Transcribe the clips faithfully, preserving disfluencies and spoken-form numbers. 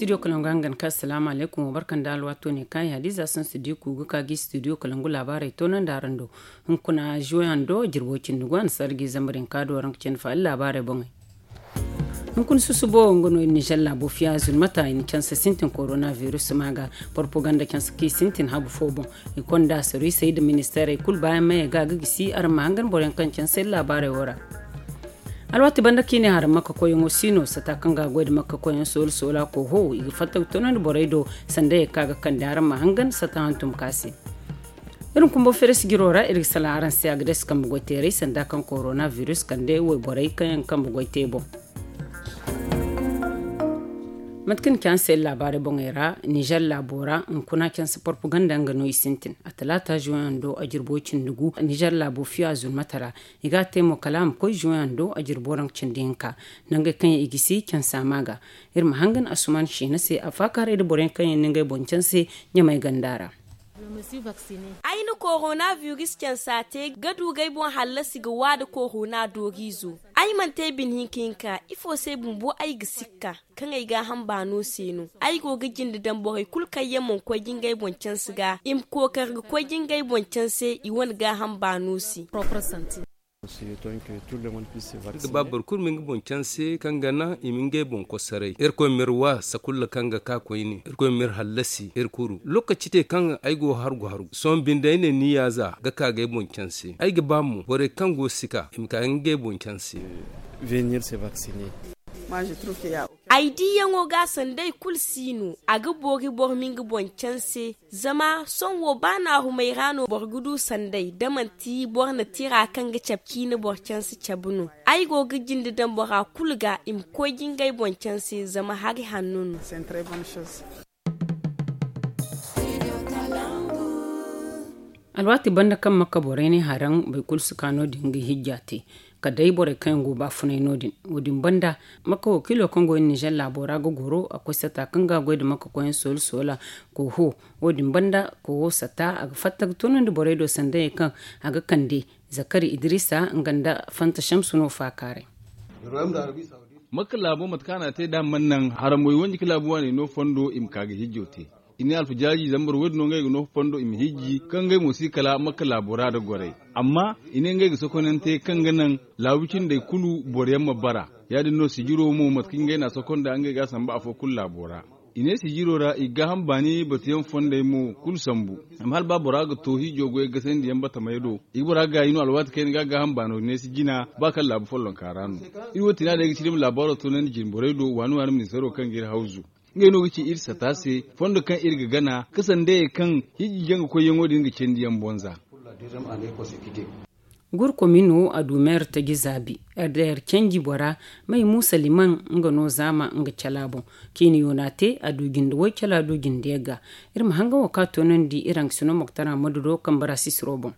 studio kalangangan ka assalamu alaikum barkan da alwato ne kai hadiza san studio ku ga kagi studio kalangu labarai to nan da rando in kuna joyan do jirwocin dugan sargi zamarin kado rankcin fa labarai bon in kun susubo ngono ni jalla bo fiazul mata in kansa sintin coronavirus maga propaganda kansa ki sintin habu fobon ikon da sari sai da ministere kul bayan mai ga gisi ar mangan boren kan kansa labarai wora alwati banda kine har maka koyon osino sata kanga gwed maka koyon sol sola ko ho igi fatta tonan boraido sande kaga kan daran mahangan sata hantum kasi irin kumbo feres girora irin salaran sai agdes kan bugotere sanda kan coronavirus kan de we borai kan kan bugotebo matkin kan sai labare bongera Niger labora in kuna kan su propaganda ngano isintin a talata juando a jirbocin dugu Niger labo fiya zulmatara iga temo kalam ko juando a jirboran cindinka nanga kan igisi kan samaga irma hangan asuman shi na sai afakare da boren kan ninga boncan sai nyamai gandara aini coronavirus can sate gadu gaibon halasi ga wada corona dogizo ai man te bin hinkinka ifo sai bumbu ai gisikka kan ai ga hamba no seno ai go gigin da dan boy kulka yemon ko gin gaibon can siga im ko kar ko gin gaibon can sai i won ga hamba no si proper santi da babbar kurmin bon canse kangana iminge bon ko sarai erko mirwa sakulla kanga ka koyni erko mir hallasi erkuru lokaci te kan aigo hargo hargo son binda ne niyaza ga ka ga bon canse ai ga bamu bore kango sika imka nge bon canse venir se vacciner aidi yango ga sandai kulsinu aga bogi bormingi boncanse zama son wo bana humai rano borgudu sandai damanti borna tira kanga chapki na borcanse chabunu ai go gijin dan bora kulga im ko gingai boncanse zama hagi hannun c'est très bonne chose alwati banda kan maka bore ne haran bai kulsu kano dingi hijjati kadai bore kan go ba funai nodin wudin banda maka wakilo kongo ni Niger labora go goro akwai sata kan ga goyi da maka koyin sol sola ko ho wudin banda ko sata aga fatta tunan da bore do sanda kan aga kande zakari idrisa nganda fanta shamsu no fakare maka labo matkana te da mannan haramoyi wani kilabuwa ne no fondo imkaga hijjote ini alfujaji zambar wedno ngai no fondo im hijji kan ngai musikala maka labora da gore amma ine ngai sokonante kan ganan lawucin da kulu boryamma bara ya dinno sigiro mu matkin ngai na sokonda an ngai ga samba afo kul labora ine sigiro ra iga hambani batiyan fonda mu kul sambu am hal babora ga to hijo go ga sen diyan bata maydo ibora ga ino alwat ken ga ga hambano ne sigina ba kan labu follon karanu iwoti na da ga cilim labora to nan jimboredo wanu wanu min sero kan gir hauzu ngeno gici irsa tase fondo kan irga gana kasan da kan hijjan ko yango dinga cendiyan bonza gur komino a dumer ta gizabi er cengi bora mai musa liman ngano zama nga calabo kini yonate a dugin da wai cala dugin da yaga irma hanga wakato nan di iran suno moktara maduro kan barasi srobon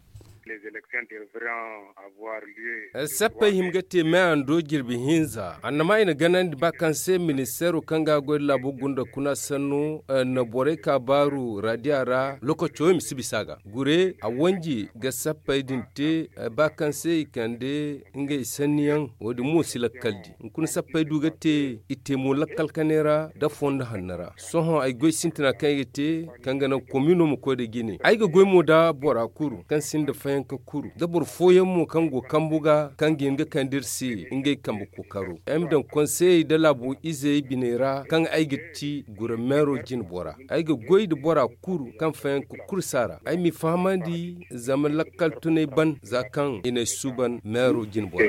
sappa himgate me ando girbi hinza annama ina ganan di bakanse ministeru kanga go labu gunda kuna sanu na bore ka baru radiara lokaco mi sibisaga gure a wanji ga sappa dinte bakanse ikande nge isaniyan wodi musila kaldi kun sappa dugate itemo lakkal kanera da fonda hannara soho ay goy sintina kayete kanga na komino mo ko de gine ay go goy mo da bora kuru kan sinda fayan ka kuru da bor foyen mo kango kambuga kan ginga kandirsi inge kambu kokaro em dan conseil de la bu ize binera kan aigiti gura mero jin bora aiga goy de bora kuru kan fayan ku kursara ai mi famandi zaman lakkal tunai ban zakan ina suban mero jin bora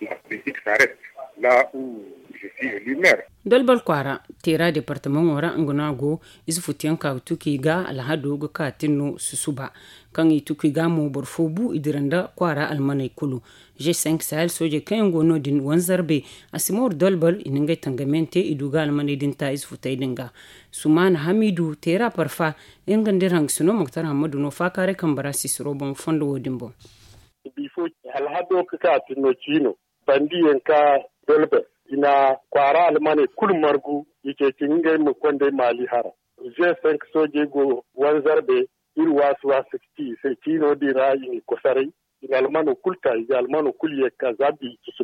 là où je suis élu maire. Dolbal kwara tera departement wara ngunago isfutiyan ka tuki ga alhado ga katinu susuba kan ituki ga mu borfobu idiranda kwara almanai kulu G cinq Sahel soje kan gono din wanzarbe asimor dolbal ininga tangamente iduga almanai din ta isfutai dinga sumana hamidu tera parfa ingandir hangsuno muktar hamadu no fakare kan barasi surobon fondo wodimbo bifo alhado ka katinu chino bandiyan ka dolbal ina kwara almane kul margu yake kinga mu konde mali hara G cinq soje go wanzarbe ir wasu wa sixty sai tino di rayi ni kosare ina almano kulta ina almano kulye kazabi kisube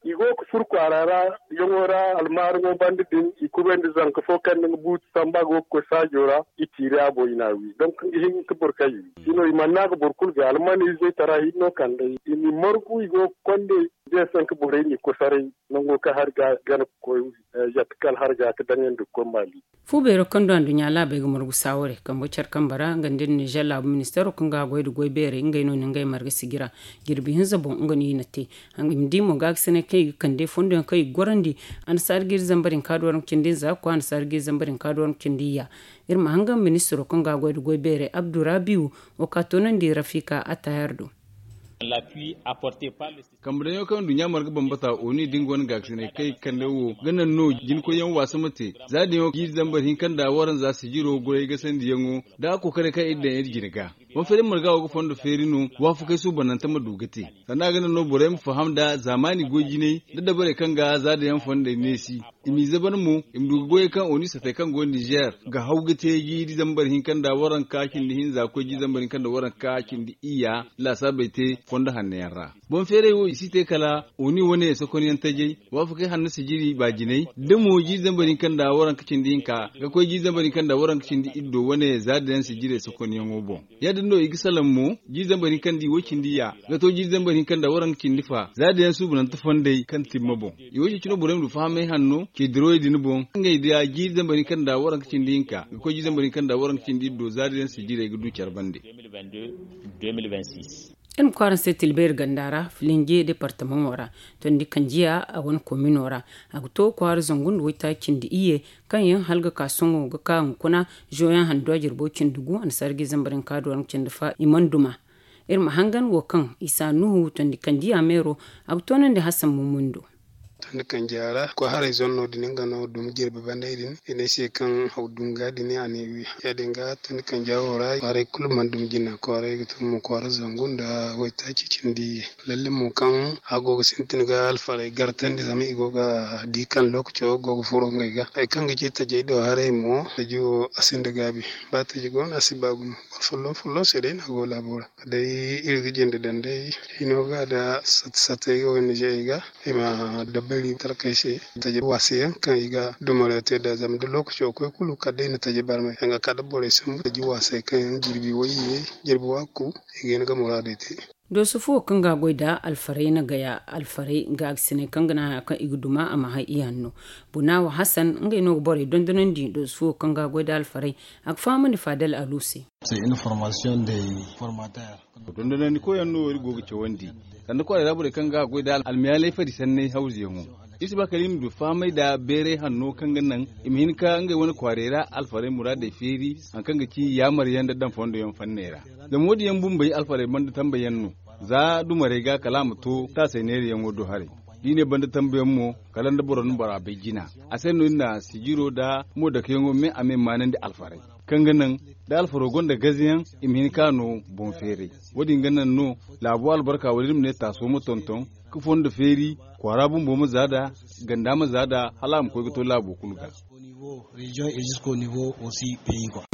igo ku fur kwarara yongora almargo bandidin ikubendi zanka fokan ng but samba go ko sajora itira abo inawi donc hin ko burkay sino imanna ko burkul ga almani zai tara hinno kande ini morgu igo konde je sanka bure ni ko sare nango ka harga gan ko yatkal harga ka danyen du ko mali fu be ro kondo andunya la be go morgu sawore kambo char kambara ngandin ni jala ministero kunga goydu goy bere ngay no ngay marga sigira girbi hinza bon ngoni nati ang imdi mo gag sene kay kande fondo kay gorandi an sargir zambarin kadwaram kindi za ko an sargir zambarin kadwaram kindiya irma hanga ministero kunga goydu goy bere abdurabiu o katonan di rafika atayardo l'appui apporté par le kamar yau kan dunya marga bambata oni dingon gaksine kai kan dawo ganan no jin ko yan wasu mate za da yau yi zambar hin kan da waran za su jiro gure ga san diyango da ko kare kai idan yar girga mun fere marga ko fondo ferino wa fu kai su bananta madugate sana ganan no bore mu faham da zamani goji ne da da bare kan ga za da yan fonda ne si imi zaban mu im du goye kan oni sa kan go Niger ga haugate yi zambar hin kan da waran kakin hin za ko ji zambar hin kan da waran kakin di iya la sabaite fonda hanne yarra bon fere wo isite kala oni wone sokoni yantaje wa fu kai hannu sijiri ba jinai demo ji zambarin kan da waran kicin dinka ga ko ji zambarin kan da waran kicin di iddo wone zadan sijire sokoni yango bon ya dindo igisalam mu ji zambarin kan di wokin diya ga to ji zambarin kan da waran kicin difa zadan su bunan tufande kan timma bon yoji kino burem du fahame hannu ke droid ni bon ngai dia ji zambarin kan da waran kicin dinka ga ko ji zambarin kan da waran kicin di iddo zadan sijire ga dukyar bande deux mille vingt-deux deux mille vingt-six in kwaran sai tilber gandara filinge departement wara ton di kanjiya a wani komin wara a to kwar zangun wita kindi iye kan yin halga kasongo ga kan kuna joyan hando jirbo kindugu an sargi zambarin kadwan kindifa imanduma irma hangan wo kan isa nuhu ton di kanjiya mero a tonan da hasan mumundo tan kan jara ko hare zonno dinin gano dum jirbe banday din ene se kan hawdum gadi ni ani wi ya dinga tan kan jawora hare kulman dum jinna ko hare tum mo ko hare zangunda wayta ci cindi lalle mo kan hago sintin ga alfare gartan di zami go ga di kan lokco go furo ngai ga ay kan ci taje do hare mo tajo asinde gabi ba taji gon asibagum fullo fullo sere na go labora dai irgi jende dande ino ga da sat satay go ni jeyga ima bari tarkaishe taje wasiyan kan iga dumare te da zam da lokaci ko kulu kadai na taje barme hanga kada bore sun taje wasai kan jirbi wayi jirbi waku igen ga muradete do su fu kan ga goida alfarai na gaya alfarai ga aksine kan gana kan iguduma amma ha iyanno bunawa hasan ngai no bore dondonon di do su fu kan ga goida alfarai ak famu ni fadal alusi c'est une formation des formateurs dondonon ko yanno ri gogo ce wandi kan ko da bure kan ga goida almiyalai fadi sanne hauzi yango isi ba kalim du famai da bere hanno kan gannan imhin ka ngai wani kwarera alfarai murade feri an kan ga ki yamar yanda dan fondo yan fannera da modi yan bumbai alfarai man tambayan no za dumare ga kalamu to ta sai ne yan wodo hare dine banda tambayan mu kalan da boron bara bai gina a sai no ina sigiro da mu da kayan me ame manan da alfarai kan ganan da alfaro gonda gaziyan imhin kano bon fere wodin ganan no labu albarka wadin ne taso mu tonton kufon da feri kwara bumbo mu zada ganda mu zada halam ko to labu kulga au niveau région et jusqu'au niveau aussi pays quoi.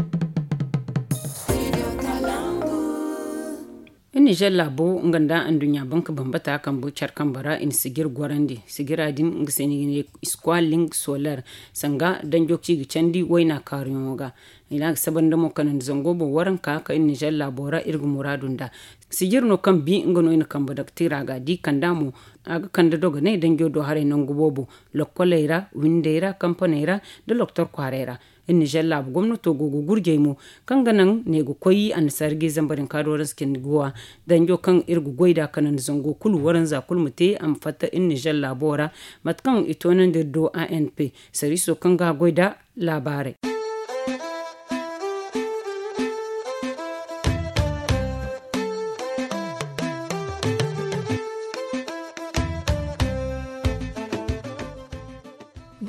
in Niger labo nganda andunya banka bambata kan bucar kambara in sigir gwarandi sigira din ngiseni squaling solar sanga dan jokci gicandi waina karyoga ina saban da mo kanan zango bo waran ka ka in Niger labora irgu muradunda sigir no kan bi ngono ina kan badaktira ga di kandamu aga kanda doga ne dan jodo hare nan gubobo lokkoleira windera kampanera da doktor kwarera in Niger lab gwamnato gogo gurje mu kan ganan ne go koyi an sargi zambarin kadoran skin guwa dan jo kan irgu goida kanan zango kulu waran za kulmute am fata in Niger labora matkan itonan da do A N P sariso kan ga goida labare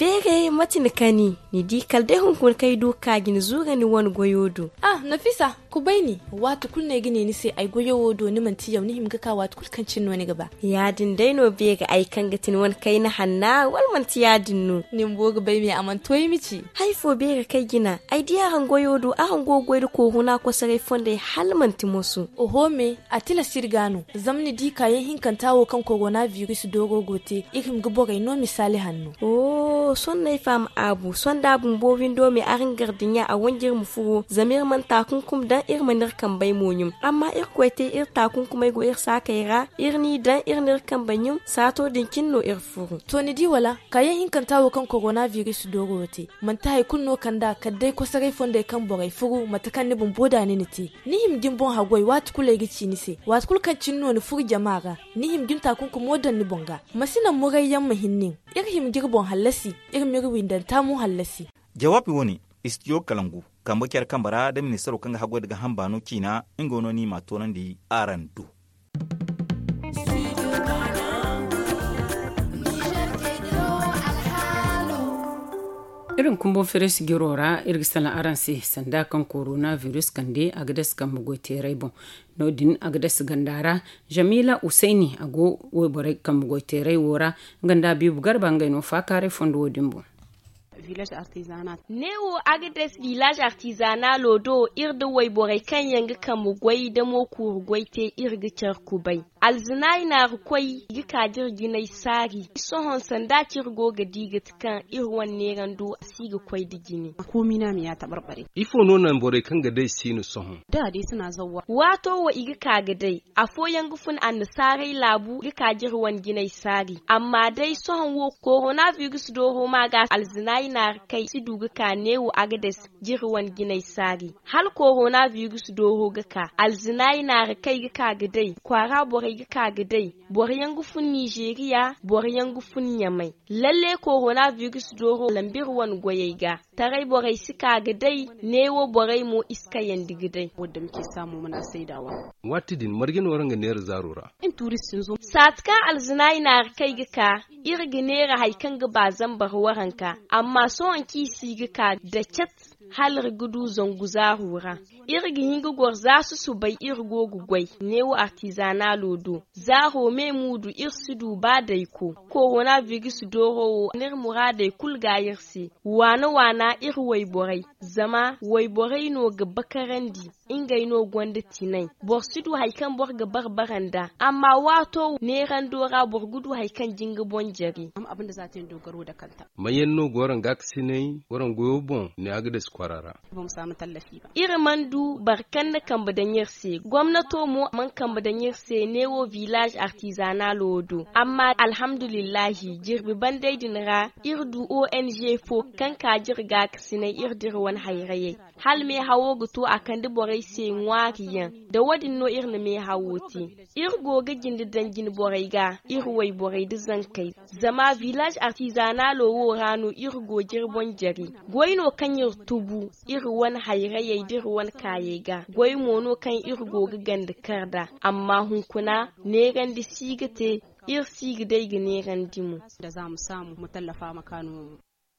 bere matin kani ni di kalde hun kun kai duka gin zuga ni won goyodo ah nafisa ku baini watu kulne gine ni sai ai goyo wodo ni man tiyau ni himga ka watu kulkan cinno ni gaba ya din dai no be ga ai kan gatin wan kai na hanna wal man tiya dinno nin boga bai me aman toyi mici haifo be ga kai gina ai dia han goyo do a han gogo da ko huna ko sarai fonde halman timosu oho me atila sirgano zamni di kayan hinkan tawo kan coronavirus dogo gote ikim gubo ga no misali hannu oh son nay fam abu son da bun bo windo me arin gardinya a wangir mu fu zamir man takunkum dan ir manir kan bai monyum amma ir kwete ir takunkum ai go ir sakaira ir ni dan ir nir kan banyum sato dinkin no ir furu to ni di wala kayan hinkan tawo kan coronavirus dogo gote man tai kunno kan da kaddai ko sarai fonde kan bogai furu matakan ni bun boda ni niti ni him gimbon hagoi wat kule gici ni se wat kul kan cinno ni furu jama'a ni him gin takunkum modan ni bonga masina murayyan mahinnin ir him girbon halasi ir mi windan tamu halasi jawabi woni istiyo kalangu kamba kyar kambara da ministero kanga hagoi daga hambano kina ingono ni matonan di arandu irin kumbon firis girora irgisala aransi sanda kan coronavirus kande agades kan mugote raibon nodin agades gandara jamila usaini ago webore kan mugote raywora ganda bibu garba ngaino fakare fondo wodimbo village artisanat newo agades village artisanat lodo irde waybore kan yanga kan mugwai da mo kurgwai te irga charkubai alzinai na rukwai gika jirginai sari sohon sanda cirgo ga digat kan irwan ne gando siga kwai digini komi na mi ya tabarbare ifo nonan bore kan ga dai sinu sohon da dai suna zawwa wato wa igika ga dai afo yangufun an sarai labu gika jirwan ginai sari amma dai sohon wo coronavirus do ho maga alzinai na kai si duga ka newo agades jirwan ginai sari hal coronavirus do ho gaka alzinai na kai gika ga dai kwara bore gika ga dai bore yangufun Nigeria bore yangufun Yamai lalle coronavirus do ho lambirwan goyega tarai bore sika ga dai newo bore mu iska yandiga dai wanda muke samu muna saidawa watidin margin waranga ner zarura in tourist sun zo satka alzinai na kai gika irginera haikan ga bazan bar waranka amma son kisi gika da chat halar gudu zangu zahura irgi hinga gor za su su bai irgo gugwai newo artisana lodo zaho me mudu irsudu ba dai ko coronavirus doro nir murade kul gayirsi wana wana ir wayborai zama wayborai no ga bakarandi ingai no gwanda tinai borsudu haikan bor ga barbaranda amma wato ne randora borgudu haikan jinga bonjari am abinda za ta yi dogaro da kanta mayen no goran gaksine goran goyo bon ne aga da kwarara ba mu samu tallafi ba irin mandu barkan da kan badanyarse gwamnato mu man kan badanyarse newo village artisanal lodo amma alhamdulillahi jirbi bandai dinra irdu O N G fo kan ka jirga kasine irdir wan hayraye hal me hawo gutu akan da borai se ngwariyan da wadin no irna me hawoti irgo ga gindi dangin borai ga irwai borai da zankai zama village artisanal wo rano irgo jirbon jari goyno kan yir tubu irwan hayraye dirwan kayega goy mono kan irgo ga ganda karda amma hunkuna ne gandi sigate ir sig dai gane randimu da za mu samu mu tallafa makano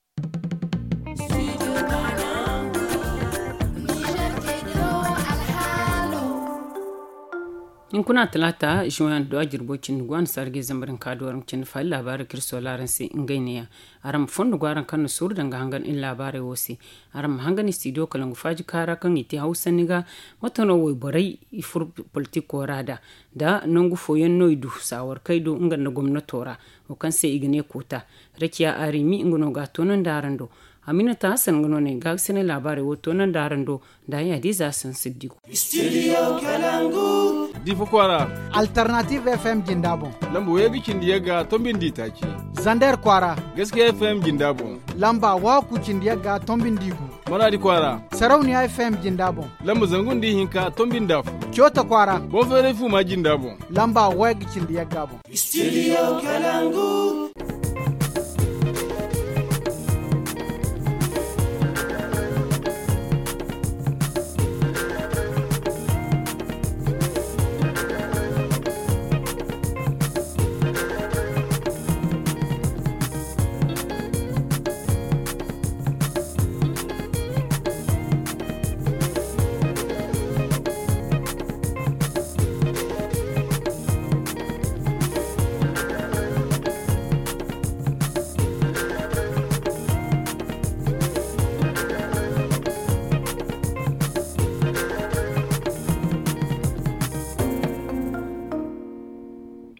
in kuna talata juan do ajirbocin gwan sarge zambarin kaduwar cin fal labarin kirso laransi ingaineya aram fondo gwaran kanu sur danga hangan in labare wosi aram hangan studio kalangu faji kara kan iti hausa niga matono woy borai ifur politiko rada da nangu foyen noidu sawar kaido ingan na gwamnatora o kan sai igine kota rakiya arimi ingono ga tonan darando Aminata Hassan gano ne ga sene labari wato nan da rando da ya diza san siddiku. Studio Kalangu. Difo kwara. Alternative F M Gindabo. Lambo ya gikin diya ga tombin di taki. Zander kwara. Gaskiya F M Gindabo. Lamba wa kucin diya ga tombin digu. Maradi kwara. Sarauniya F M Gindabo. Lambo zangun di hinka tombin dafu. Kyota kwara. Bon fere fu ma Gindabo. Lamba wa gikin diya gabo. Studio Kalangu.